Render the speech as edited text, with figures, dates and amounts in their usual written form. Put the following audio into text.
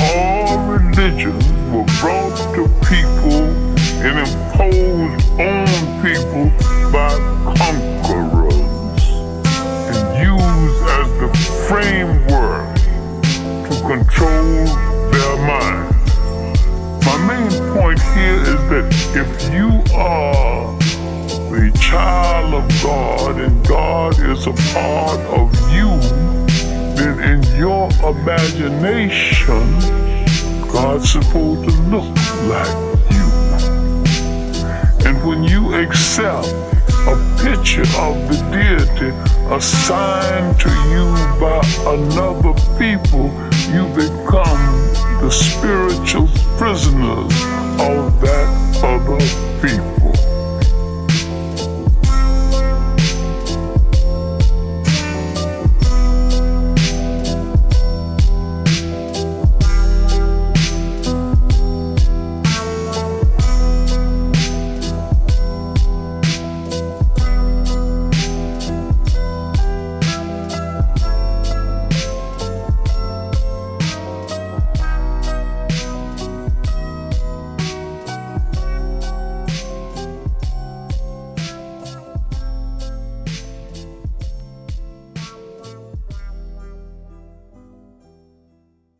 all religions were brought to people and imposed on people by conquerors and used as the framework to control their minds. My main point here is that if you are the child of God and God is a part of you, then in your imagination, God's supposed to look like you. And when you accept a picture of the deity assigned to you by another people, you become the spiritual prisoners of that